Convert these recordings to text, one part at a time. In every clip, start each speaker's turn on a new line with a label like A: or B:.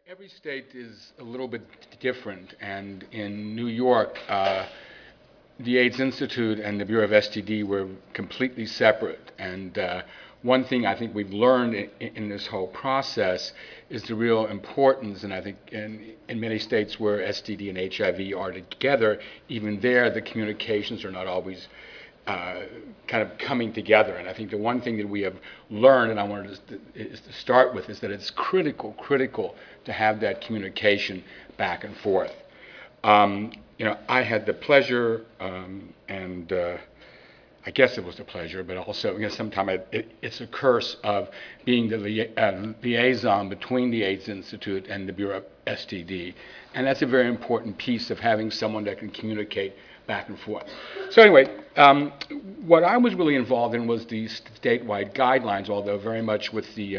A: Every state is a little bit different, and in New York, the AIDS Institute and the Bureau of STD were completely separate. And one thing I think we've learned in this whole process is the real importance, and I think in many states where STD and HIV are together, even there the communications are not always kind of coming together. And I think the one thing that we have learned, and I wanted to start with, is that it's critical to have that communication back and forth. I had the pleasure, and I guess it was a pleasure, but also, sometimes it's a curse of being the liaison between the AIDS Institute and the Bureau of STD. And that's a very important piece of having someone that can communicate back and forth. So anyway, what I was really involved in was the statewide guidelines, although very much with the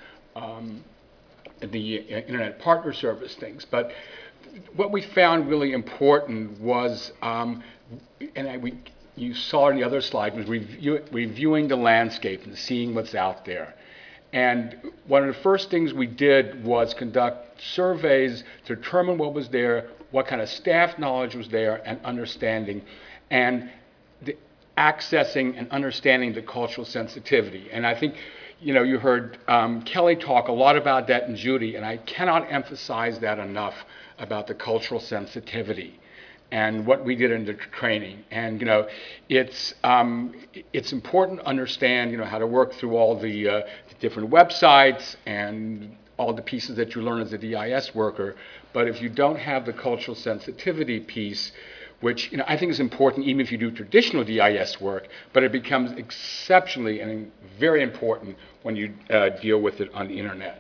A: Internet Partner Service things. But what we found really important was, you saw in the other slide, was reviewing the landscape and seeing what's out there. And one of the first things we did was conduct surveys to determine what was there, what kind of staff knowledge was there, and understanding, and accessing and understanding the cultural sensitivity. And I think, you heard Kelly talk a lot about that, and Judy, and I cannot emphasize that enough about the cultural sensitivity and what we did in the training. And it's important to understand how to work through all the different websites and all the pieces that you learn as a DIS worker. But if you don't have the cultural sensitivity piece, which I think is important even if you do traditional DIS work, but it becomes exceptionally and very important when you deal with it on the internet.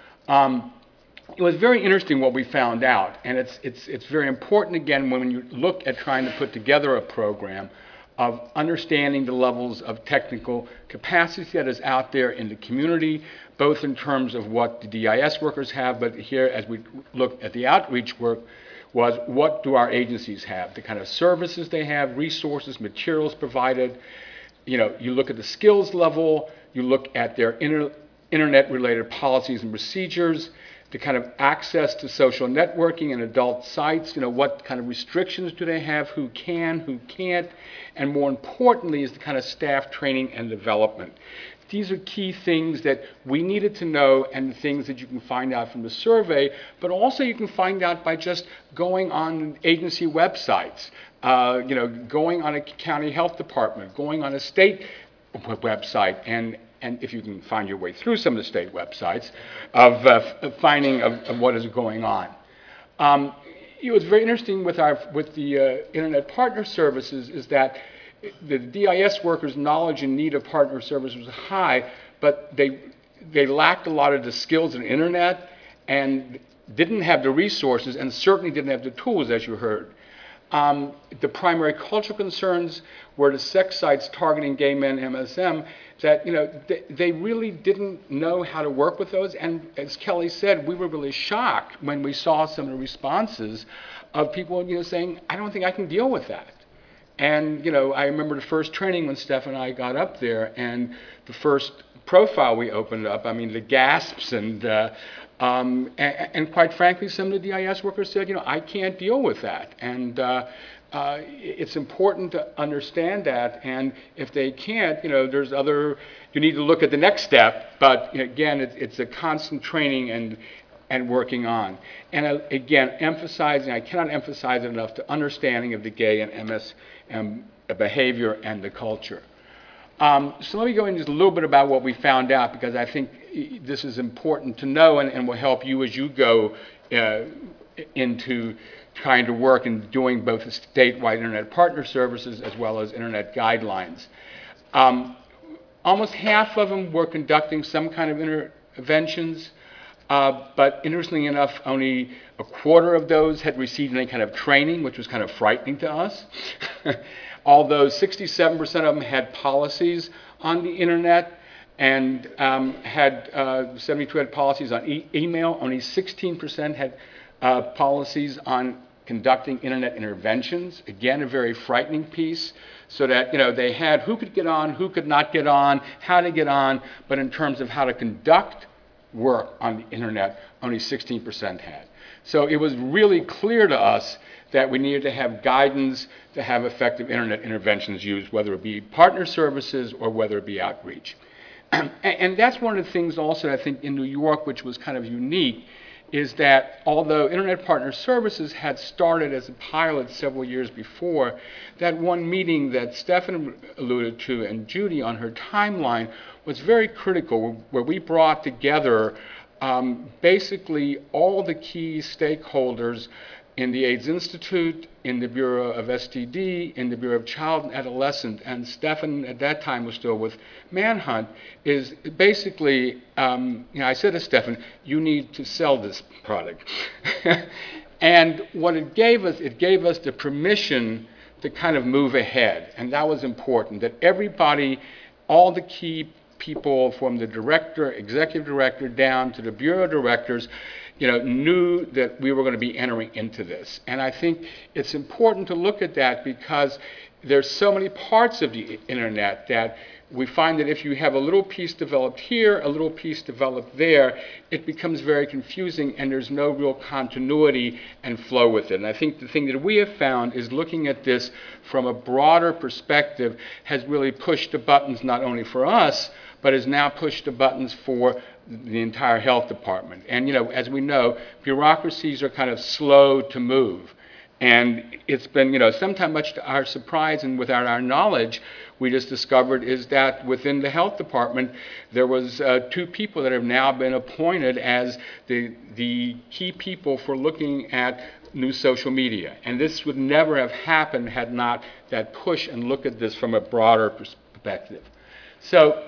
A: It was very interesting what we found out, and it's very important, again, when you look at trying to put together a program, of understanding the levels of technical capacity that is out there in the community, both in terms of what the DIS workers have, but here, as we look at the outreach work, was what do our agencies have, the kind of services they have, resources, materials provided. You look at the skills level, you look at their internet-related policies and procedures, the kind of access to social networking and adult sites, what kind of restrictions do they have, who can, who can't, and more importantly is the kind of staff training and development. These are key things that we needed to know, and things that you can find out from the survey, but also you can find out by just going on agency websites, going on a county health department, going on a state website, and if you can find your way through some of the state websites, of finding of what is going on. It was very interesting with the Internet Partner Services is that the DIS workers' knowledge and need of partner services was high, but they lacked a lot of the skills in the internet and didn't have the resources and certainly didn't have the tools, as you heard. The primary cultural concerns were the sex sites targeting gay men, MSM, that they really didn't know how to work with those. And as Kelly said, we were really shocked when we saw some of the responses of people saying, I don't think I can deal with that. And I remember the first training when Steph and I got up there, and the first profile we opened up, the gasps and quite frankly, some of the DIS workers said, I can't deal with that. And it's important to understand that. And if they can't, there's you need to look at the next step. But again, it's a constant training and working on. And again, I cannot emphasize it enough, the understanding of the gay and MS behavior and the culture. So let me go into just a little bit about what we found out, because I think this is important to know and will help you as you go into trying to work and doing both the statewide Internet Partner Services as well as Internet guidelines. Almost half of them were conducting some kind of interventions, but interestingly enough, only a quarter of those had received any kind of training, which was kind of frightening to us. Although 67% of them had policies on the internet and had 72 had policies on email, only 16% had policies on conducting internet interventions. Again, a very frightening piece. So that they had who could get on, who could not get on, how to get on, but in terms of how to conduct work on the internet, only 16% had. So it was really clear to us that we needed to have guidance to have effective internet interventions used, whether it be partner services or whether it be outreach. And that's one of the things also I think in New York, which was kind of unique, is that although Internet Partner Services had started as a pilot several years before, that one meeting that Stefan alluded to and Judy on her timeline was very critical, where we brought together basically all the key stakeholders in the AIDS Institute, in the Bureau of STD, in the Bureau of Child and Adolescent, and Stefan at that time was still with Manhunt, is basically, I said to Stefan, you need to sell this product. And what it gave us the permission to kind of move ahead, and that was important, that everybody, all the key people from the director, executive director, down to the bureau directors, knew that we were going to be entering into this. And I think it's important to look at that because there's so many parts of the internet that we find that if you have a little piece developed here, a little piece developed there, it becomes very confusing and there's no real continuity and flow with it. And I think the thing that we have found is looking at this from a broader perspective has really pushed the buttons not only for us, but has now pushed the buttons for the entire health department. And as we know, bureaucracies are kind of slow to move. And it's been, sometimes much to our surprise and without our knowledge, we just discovered is that within the health department, there was 2 people that have now been appointed as the key people for looking at new social media. And this would never have happened had not that push and look at this from a broader perspective. So,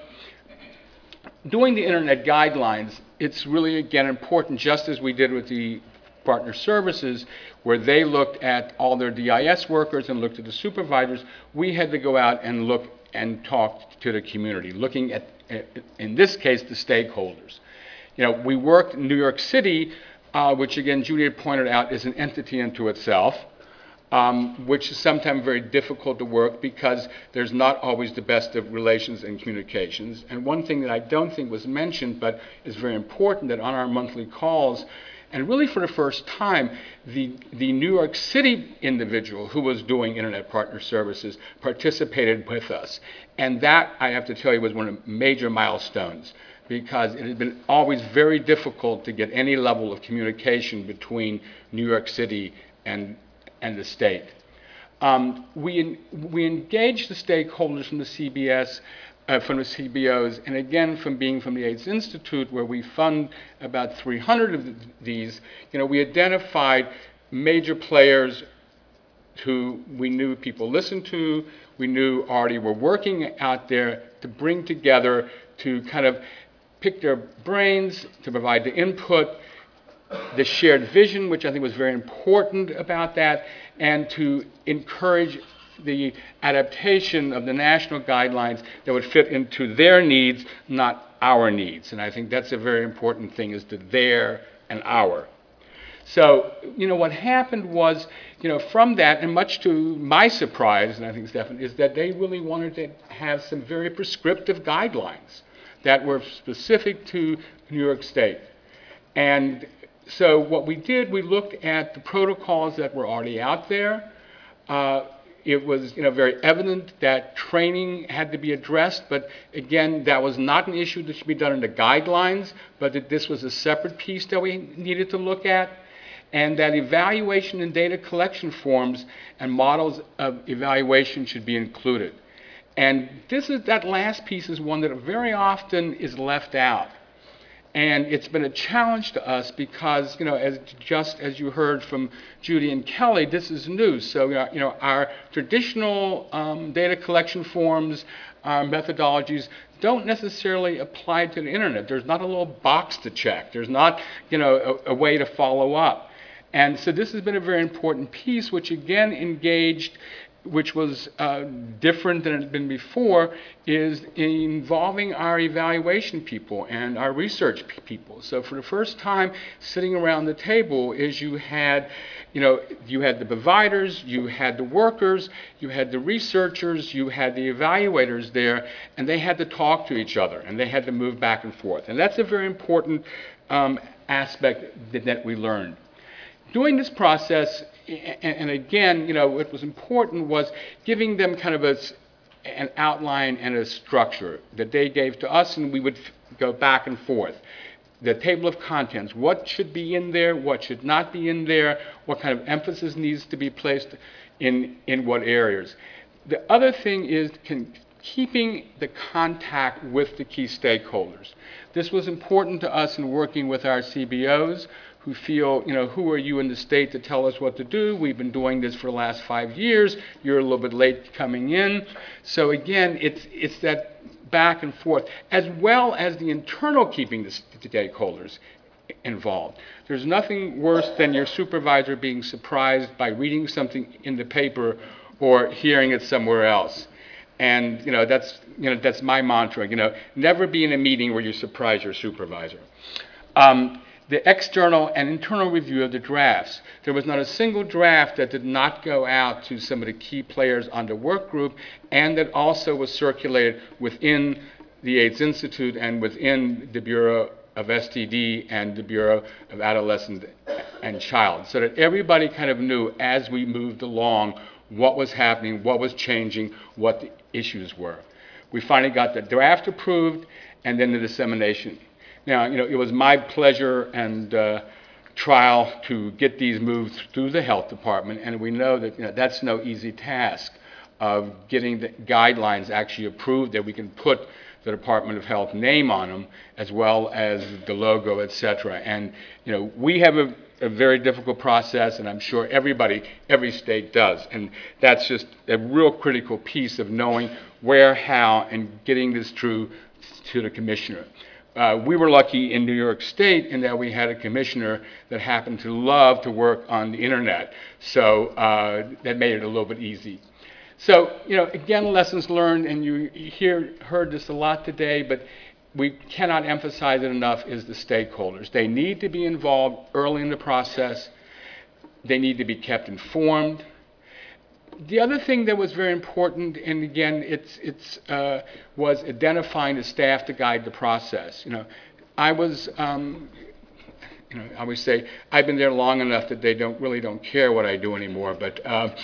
A: doing the internet guidelines, it's really, again, important, just as we did with the partner services, where they looked at all their DIS workers and looked at the supervisors, we had to go out and look and talk to the community, looking at, in this case, the stakeholders. We worked in New York City, which again, Judy had pointed out, is an entity unto itself. Which is sometimes very difficult to work because there's not always the best of relations and communications. And one thing that I don't think was mentioned, but is very important, that on our monthly calls, and really for the first time, the New York City individual who was doing Internet Partner Services participated with us. And that, I have to tell you, was one of the major milestones, because it had been always very difficult to get any level of communication between New York City and the state. We engaged the stakeholders from the CBS, from the CBOs, and again from being from the AIDS Institute, where we fund about 300 of these. We identified major players who we knew people listened to, we knew already were working out there to bring together, to kind of pick their brains, to provide the input, the shared vision, which I think was very important about that, and to encourage the adaptation of the national guidelines that would fit into their needs, not our needs. And I think that's a very important thing, is the their and our. So, what happened was, from that, and much to my surprise, and I think Stefan, is that they really wanted to have some very prescriptive guidelines that were specific to New York State. And so what we did, we looked at the protocols that were already out there. It was very evident that training had to be addressed, but again, that was not an issue that should be done in the guidelines, but that this was a separate piece that we needed to look at, and that evaluation and data collection forms and models of evaluation should be included. And that last piece is one that very often is left out. And it's been a challenge to us because, just as you heard from Judy and Kelly, this is new. So, our traditional data collection forms, our methodologies don't necessarily apply to the internet. There's not a little box to check. There's not, a way to follow up. And so this has been a very important piece, which again engaged which was different than it had been before, is involving our evaluation people and our research people. So for the first time, sitting around the table is you had the providers, you had the workers, you had the researchers, you had the evaluators there, and they had to talk to each other, and they had to move back and forth. And that's a very important aspect that we learned. During this process, and again, what was important was giving them kind of an outline and a structure that they gave to us, and we would go back and forth. The table of contents, what should be in there, what should not be in there, what kind of emphasis needs to be placed in what areas. The other thing is keeping the contact with the key stakeholders. This was important to us in working with our CBOs, who feel, who are you in the state to tell us what to do? We've been doing this for the last 5 years. You're a little bit late coming in. So again, it's that back and forth, as well as the internal keeping the stakeholders involved. There's nothing worse than your supervisor being surprised by reading something in the paper or hearing it somewhere else. And that's my mantra. Never be in a meeting where you surprise your supervisor. The external and internal review of the drafts. There was not a single draft that did not go out to some of the key players on the work group, and that also was circulated within the AIDS Institute and within the Bureau of STD and the Bureau of Adolescent and Child, so that everybody kind of knew as we moved along what was happening, what was changing, what the issues were. We finally got the draft approved and then the dissemination. Now, it was my pleasure and trial to get these moved through the health department, and we know that that's no easy task of getting the guidelines actually approved that we can put the Department of Health name on them, as well as the logo, etc. And we have a very difficult process, and I'm sure every state does. And that's just a real critical piece of knowing where, how, and getting this through to the commissioner. We were lucky in New York State in that we had a commissioner that happened to love to work on the internet, so that made it a little bit easy. So, again, lessons learned, and you heard this a lot today, but we cannot emphasize it enough, is the stakeholders. They need to be involved early in the process. They need to be kept informed. The other thing that was very important, and again, was identifying the staff to guide the process. I was, I always say, I've been there long enough that they really don't care what I do anymore. But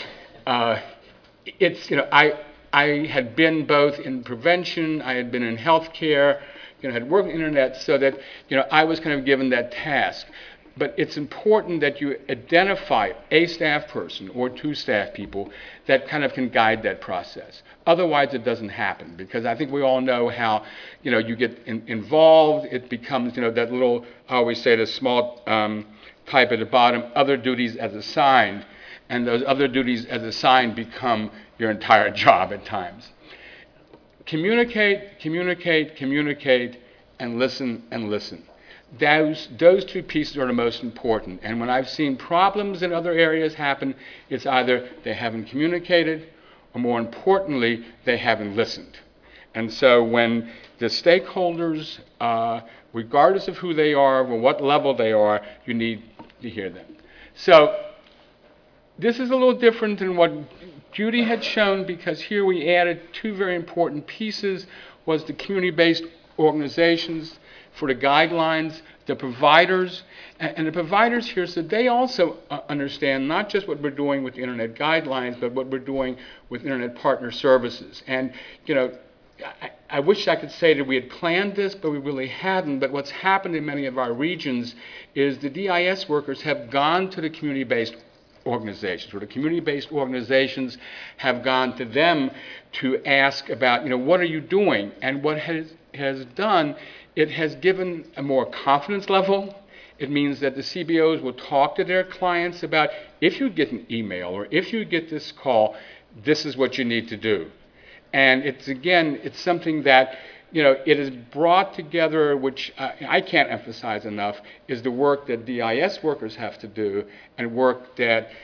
A: I had been both in prevention, I had been in healthcare, had worked in internet, so that I was kind of given that task. But it's important that you identify a staff person or two staff people that kind of can guide that process. Otherwise, it doesn't happen, because I think we all know how, you get involved. It becomes, that little, I always say, the small type at the bottom, other duties as assigned, and those other duties as assigned become your entire job at times. Communicate, communicate, communicate, and listen and listen. Those two pieces are the most important. And when I've seen problems in other areas happen, it's either they haven't communicated, or more importantly, they haven't listened. And so when the stakeholders, regardless of who they are or what level they are, you need to hear them. So this is a little different than what Judy had shown, because here we added two very important pieces, was the community-based organizations for the guidelines, the providers, and the providers here said they also understand not just what we're doing with the Internet guidelines, but what we're doing with Internet partner services. And, I wish I could say that we had planned this, but we really hadn't. But what's happened in many of our regions is the DIS workers have gone to the community-based organizations, or the community-based organizations have gone to them to ask about, what are you doing? And what has done, it has given a more confidence level. It means that the CBOs will talk to their clients about, if you get an email or if you get this call, this is what you need to do. And it's something that, it is brought together, which I can't emphasize enough, is the work that DIS workers have to do and work that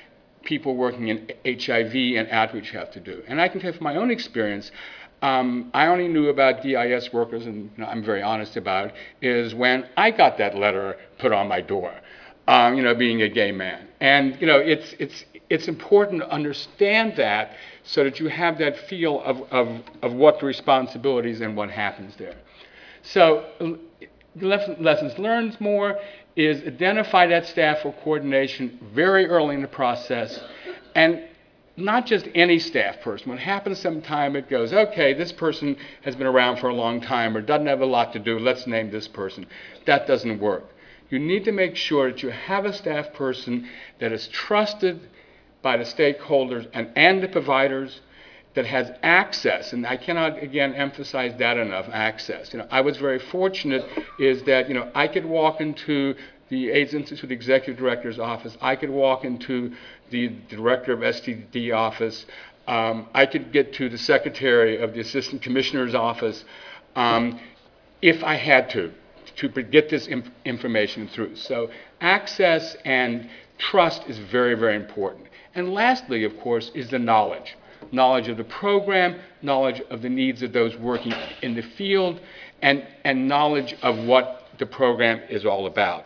A: people working in HIV and outreach have to do. And I can tell you from my own experience, I only knew about DIS workers, and I'm very honest about it, is when I got that letter put on my door, being a gay man. And it's important to understand that so that you have that feel of what the responsibilities and what happens there. So lessons learned more is identify that staff for coordination very early in the process, and not just any staff person. What happens sometimes, it goes, okay, this person has been around for a long time or doesn't have a lot to do, let's name this person. That doesn't work. You need to make sure that you have a staff person that is trusted by the stakeholders and the providers, that has access, and I cannot, again, emphasize that enough, access. I was very fortunate is that, I could walk into the AIDS Institute Executive Director's office, I could walk into the Director of STD office, I could get to the Secretary of the Assistant Commissioner's office if I had to get this information through. So access and trust is very, very important. And lastly, of course, is the knowledge. Knowledge of the program, knowledge of the needs of those working in the field, and knowledge of what the program is all about.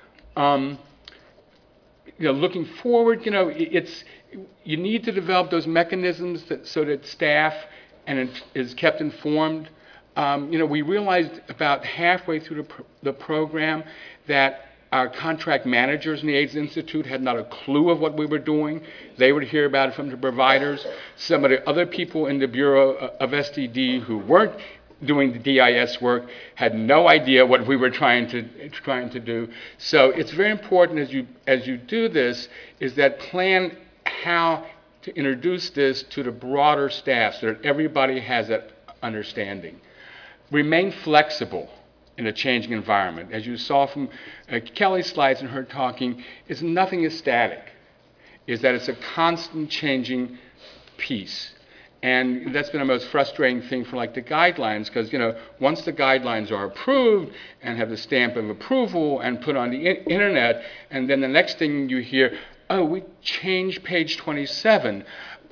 A: Looking forward, you need to develop those mechanisms so that staff is kept informed. We realized about halfway through the program that our contract managers in the AIDS Institute had not a clue of what we were doing. They would hear about it from the providers. Some of the other people in the Bureau of STD who weren't doing the DIS work had no idea what we were trying to do. So it's very important as you do this is that plan how to introduce this to the broader staff so that everybody has that understanding. Remain flexible in a changing environment. As you saw from Kelly's slides and her talking, nothing is static. Is that it's a constant changing piece. And that's been the most frustrating thing for the guidelines, because once the guidelines are approved and have the stamp of approval and put on the internet, and then the next thing you hear, oh, we changed page 27.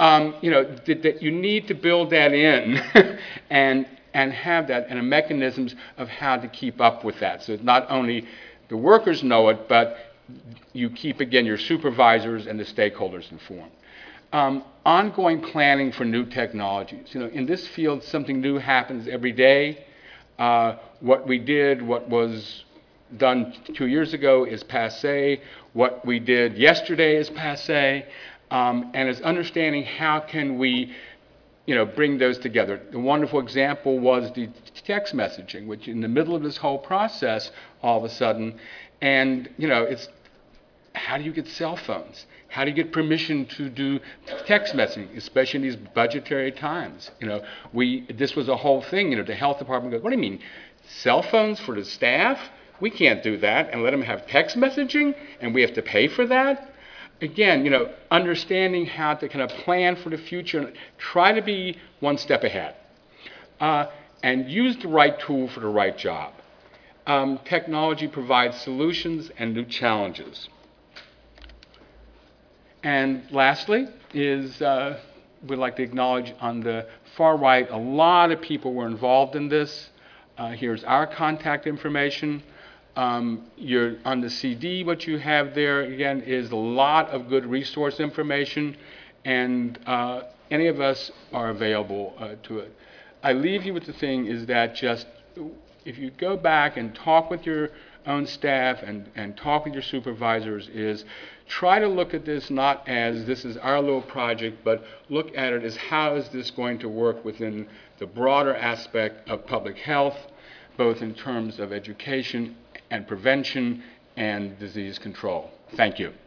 A: That you need to build that in and have that and the mechanisms of how to keep up with that. So not only the workers know it, but you keep, again, your supervisors and the stakeholders informed. Ongoing planning for new technologies. In this field, something new happens every day. What was done 2 years ago is passé. What we did yesterday is passé. And it's understanding how can we bring those together. The wonderful example was the text messaging, which in the middle of this whole process, all of a sudden, and it's how do you get cell phones? How do you get permission to do text messaging, especially in these budgetary times? This was a whole thing. The health department goes, what do you mean, cell phones for the staff? We can't do that and let them have text messaging, and we have to pay for that? Again, understanding how to kind of plan for the future and try to be one step ahead. And use the right tool for the right job. Technology provides solutions and new challenges. And lastly is we'd like to acknowledge on the far right, a lot of people were involved in this. Here's our contact information. You're on the CD, what you have there, again, is a lot of good resource information, and any of us are available to it. I leave you with the thing is that just if you go back and talk with your own staff and talk with your supervisors is try to look at this not as this is our little project, but look at it as how is this going to work within the broader aspect of public health, both in terms of education and prevention and disease control. Thank you.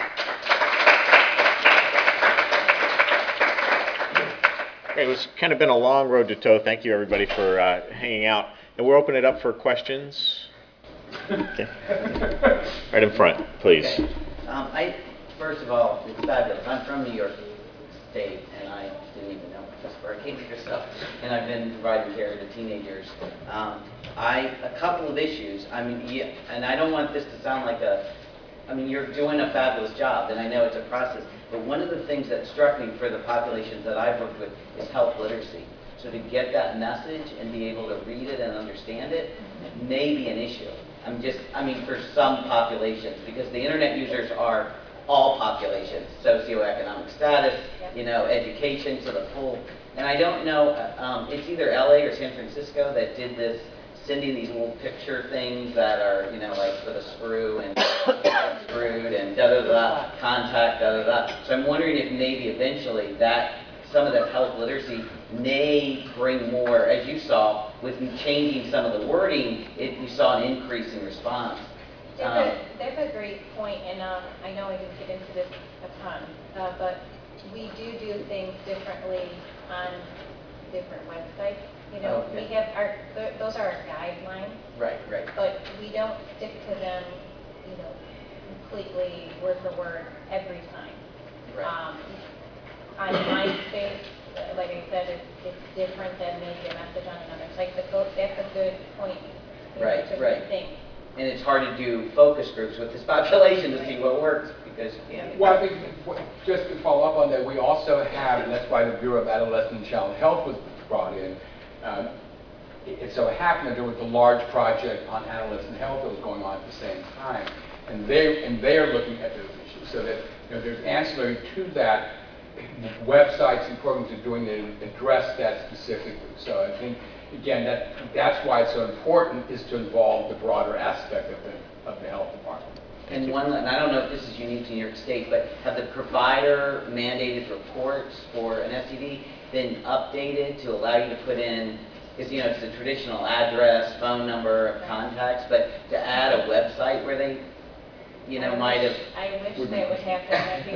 B: Great. It's kind of been a long road to toe. Thank you, everybody, for hanging out. And we'll open it up for questions. Okay. Right in front, please.
C: Okay. First of all, it's fabulous. I'm from New York State, and I didn't even know just where I came to yourself. And I've been providing care to teenagers. A couple of issues. I mean, and I don't want this to sound like a I mean, you're doing a fabulous job, and I know it's a process, but one of the things that struck me for the populations that I've worked with is health literacy. So to get that message and be able to read it and understand it may be an issue. I mean, for some populations, because the internet users are all populations, socioeconomic status, you know, education to the full. And I don't know, it's either LA or San Francisco that did this, sending these little picture things that are, you know, like for the screw and screwed and da-da-da, contact, da-da-da. So I'm wondering if maybe eventually that, some of that health literacy may bring more, as you saw, with changing some of the wording, you saw an increase in response.
D: That's a great point, and I know I didn't get into this a ton, but we do things differently on different websites. You know,
C: Okay.
D: we have those are our guidelines.
C: Right.
D: But we don't stick to them, you know, completely word for word every time.
C: Right.
D: On MySpace, like I said, it's different than maybe a message on another site. But that's a good point. You know,
C: Right.
D: to think.
C: And it's hard to do focus groups with this population to see what works because you can't.
A: Well, I think just to follow up on that, we also have, and that's why the Bureau of Adolescent and Child Health was brought in. It so happened that there was a large project on adolescent health that was going on at the same time, and they are looking at those issues. So that, you know, there's ancillary to that, websites and programs are doing to address that specifically. So I think, again, that's why it's so important, is to involve the broader aspect of the health department.
C: And I don't know if this is unique to New York State, but have the provider mandated reports for an STD been updated to allow you to put in, because you know it's the traditional address, phone number of contacts, but to add a website where they, you know, might have.
D: I wish that would happen,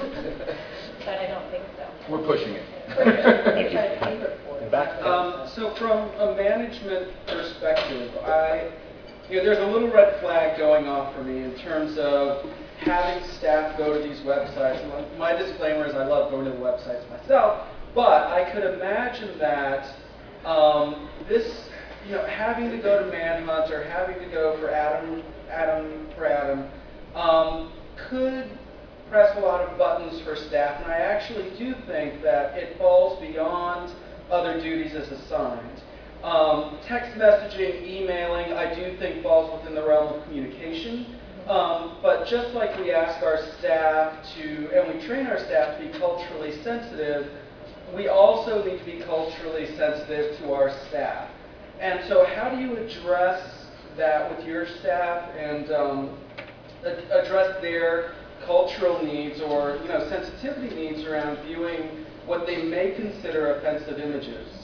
D: but I don't think so.
A: We're pushing it.
B: Thank you. Back.
E: So from a management perspective, there's a little red flag going off for me in terms of having staff go to these websites. And my disclaimer is I love going to the websites myself, but I could imagine that this, you know, having to go to Manhunt or having to go for Adam could press a lot of buttons for staff, and I actually do think that it falls beyond other duties as assigned. Text messaging, emailing, I do think falls within the realm of communication. But just like we ask our staff to, and we train our staff to be culturally sensitive, we also need to be culturally sensitive to our staff. And so how do you address that with your staff and address their cultural needs or, you know, sensitivity needs around viewing what they may consider offensive images?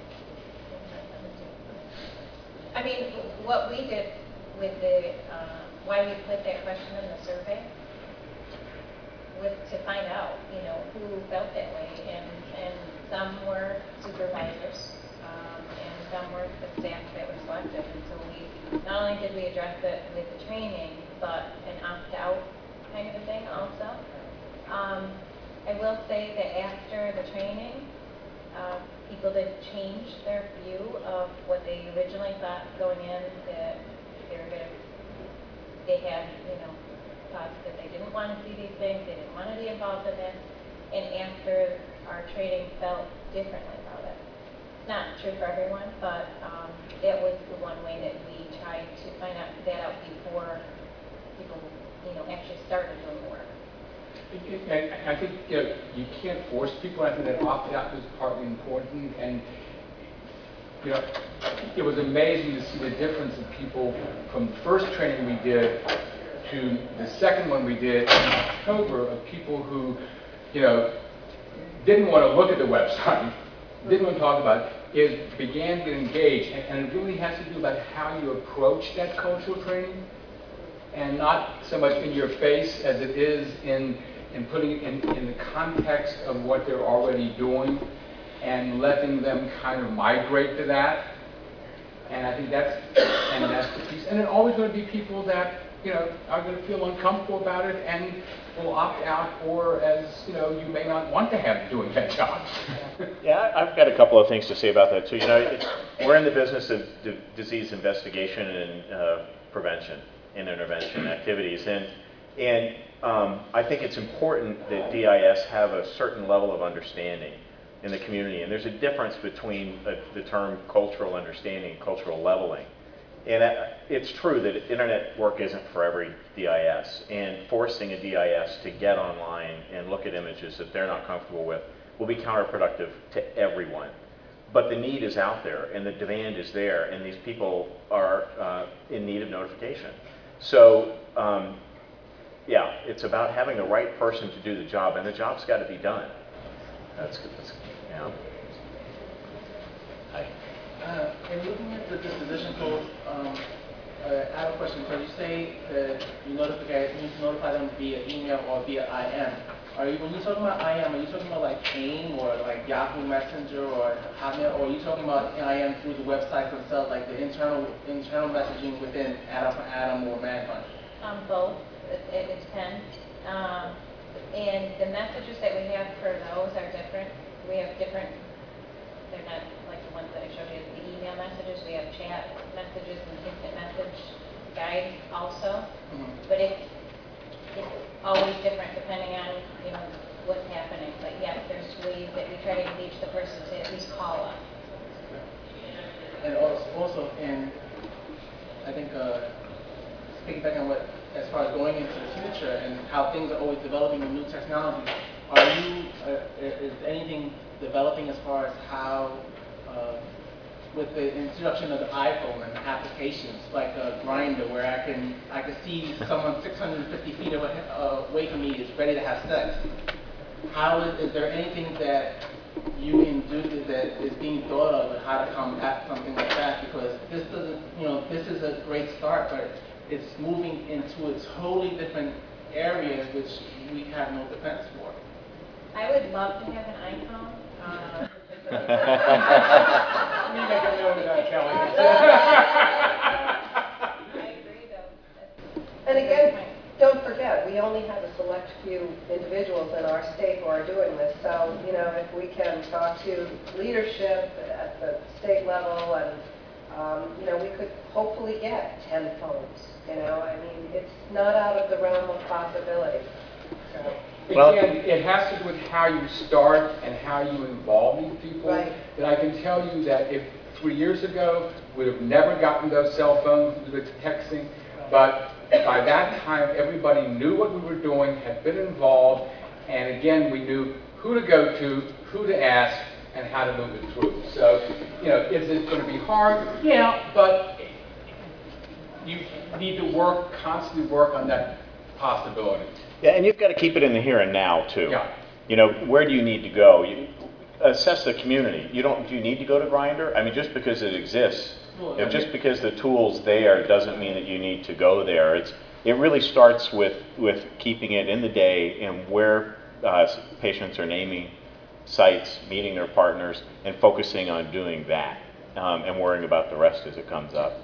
D: I mean, what we did with the, why we put that question in the survey was to find out, you know, who felt that way. And some were supervisors, and some were the staff that were selected. And so we, not only did we address it with the training, but an opt-out kind of a thing also. I will say that after the training, people did change their view of what they originally thought going in, that they had, you know, thoughts that they didn't want to see these things, they didn't want to be involved in this, and after our training felt differently about it. It's not true for everyone, but that was the one way that we tried to find that out before people, you know, actually started doing the work.
A: And I think, you know, you can't force people. I think that opt-out is partly important. And, you know, it was amazing to see the difference in people from the first training we did to the second one we did in October, of people who, you know, didn't want to look at the website, didn't want to talk about it, began to get engaged. And it really has to do about how you approach that cultural training, and not so much in your face as it is in putting it in the context of what they're already doing and letting them kind of migrate to that. And I think that's the piece. And there are always going to be people that, you know, are going to feel uncomfortable about it and will opt out, or, as you know, you may not want to have doing that job.
B: Yeah, I've got a couple of things to say about that too. You know, we're in the business of disease investigation and prevention and intervention activities, and And I think it's important that DIS have a certain level of understanding in the community. And there's a difference between the term cultural understanding and cultural leveling. And it's true that internet work isn't for every DIS. And forcing a DIS to get online and look at images that they're not comfortable with will be counterproductive to everyone. But the need is out there, and the demand is there, and these people are in need of notification. So, yeah, it's about having the right person to do the job, and the job's got to be done. That's yeah. Hi.
F: In looking at the disposition code, I have a question. So you say that you need to notify them via email or via IM. When you're talking about IM, are you talking about like AIM or like Yahoo Messenger or Hotmail, or are you talking about IM through the websites themselves, like the internal messaging within Atom or Manhunt?
D: Both. It depends. And the messages that we have for those are different. We have different, they're not like the ones that I showed you, the email messages. We have chat messages and instant message guides also. But it's always different depending on, you know, what's happening. But yes, there's ways that we try to engage the person to at least call us.
F: And also, and I think piggybacking on what, as far as going into the future and how things are always developing with new technology, is anything developing as far as how, with the introduction of the iPhone and applications like Grindr, where I can see someone 650 feet away from me is ready to have sex. Is there anything that you can do that is being thought of how to combat something like that? Because this doesn't, you know, this is a great start, but it's moving into a totally different area which we have no defense for.
D: I would love to have an iPhone. I agree, though.
G: And again, don't forget, we only have a select few individuals in our state who are doing this. So, you know, if we can talk to leadership at the state level, and you know, we could hopefully get 10 phones. You know, I mean, it's not out of the realm of possibility. So.
B: Well,
A: again, it has to do with how you start and how you involve these people.
G: Right.
A: And I can tell you that if 3 years ago, we would have never gotten those cell phones with texting, but by that time, everybody knew what we were doing, had been involved, and again, we knew who to go to, who to ask, and how to move it through. So, you know, is it going to be hard? Yeah, but you need to constantly work on that possibility.
B: Yeah, and you've got to keep it in the here and now too.
A: Yeah.
B: You know, where do you need to go? Assess the community. Do you need to go to Grindr? I mean, just because it exists, just because the tool's there doesn't mean that you need to go there. It really starts with keeping it in the day and where patients are naming sites, meeting their partners, and focusing on doing that, and worrying about the rest as it comes up.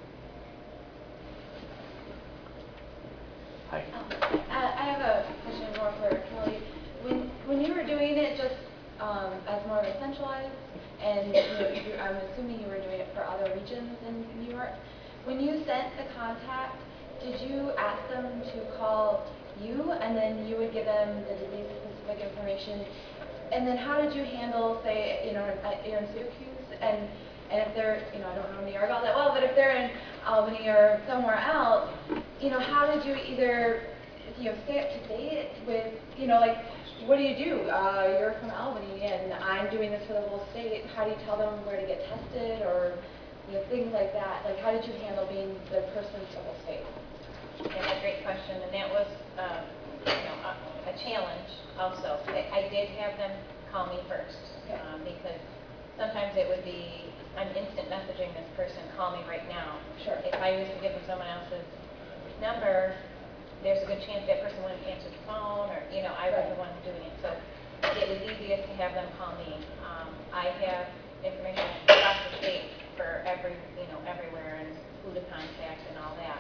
B: Hi.
H: I have a question more for Kelly. When you were doing it just as more of a centralized, and I'm assuming you were doing it for other regions in New York, when you sent the contact, did you ask them to call you, and then you would give them the disease-specific information? And then how did you handle, say, you're in Syracuse, and if they're, I don't know New York all that well, but if they're in Albany or somewhere else, how did you either, stay up to date with, like, what do? You're from Albany, and I'm doing this for the whole state. How do you tell them where to get tested, or, things like that? Like, how did you handle being the person for the whole state?
D: Yeah, that's a great question, and that was a challenge also. I did have them call me first, because sometimes it would be, I'm instant messaging this person, call me right now.
H: Sure.
D: If I was to give them someone else's number, there's a good chance that person wouldn't answer the phone, or, I was the one doing it. So it was easiest to have them call me. I have information across the state for everywhere, and who to contact and all that.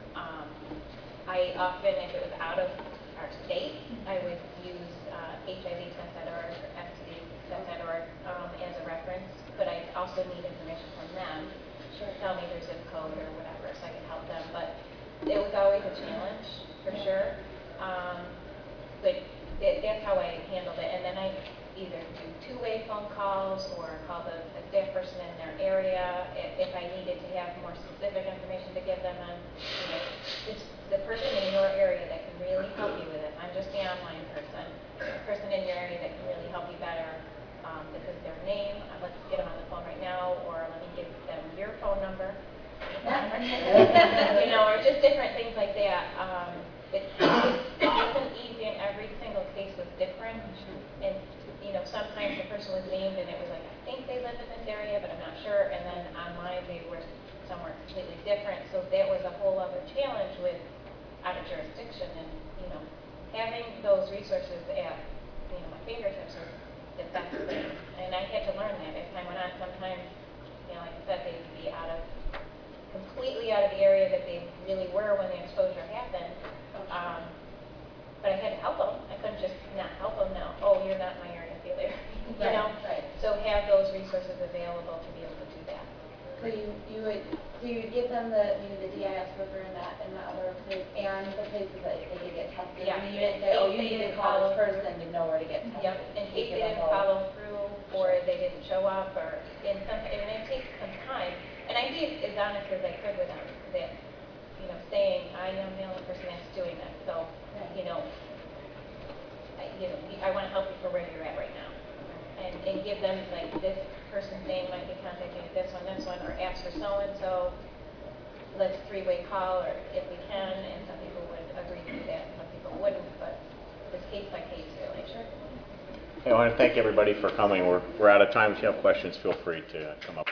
D: I often, if it was out of our state, I would use HIVtest.org or STDtest.org as a reference, but I also need information from them. Tell me their zip code or whatever, so I can help them. But it was always a challenge. for sure. But that's how I handled it. And then I either do two-way phone calls or call a staff person in their area if I needed to have more specific information to give them on, it's the person in your area that can really help you with it. I'm just the online person. The person in your area that can really help you better. This is their name. Let's get them on the phone right now, or let me give them your phone number. Or just different things like that. It wasn't easy, and every single case was different. And sometimes the person was named, and it was like, I think they live in this area, but I'm not sure. And then online, they were somewhere completely different. So that was a whole other challenge with out of jurisdiction, and having those resources at my fingertips was the best thing. And I had to learn that as time went on. Sometimes, like I said, they'd be completely out of the area that they really were when the exposure happened. But I had to help them. I couldn't just not help them now. Oh, you're not in my area, see you later.
H: Right.
D: So have those resources available to be able to do that.
H: So you would give them the DIS program in that other place and the places that they could get tested.
D: Yeah.
H: And you didn't say, oh, you need to call this person, you know where to get tested.
D: Yep. In case they didn't follow through or they didn't show up, or and it takes some time. And I'd be as honest as I could with them that saying I am the only person that's doing this. So I want to help you for where you're at right now, and give them like this person's name might be contacting you, this one, or ask for so and so. Let's three-way call, or if we can. And some people would agree to do that, and some people wouldn't. But it's case by case, really. Sure.
B: I want to thank everybody for coming. We're out of time. If you have questions, feel free to come up.